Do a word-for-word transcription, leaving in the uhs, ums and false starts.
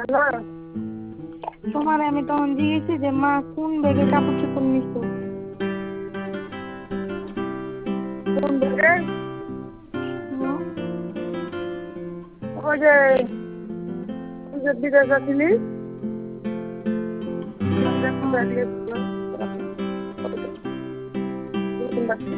Hello. তোমারে আমি তখন জিজ্ঞেসি যে মা কোন ব্যাগে কাপড় চোপড় নিছো? কোন ব্যাগে? হুম। ওই যে তুই যে বিদেশ যাচ্ছিলি একটা ব্যাগ নিয়েছিলাম।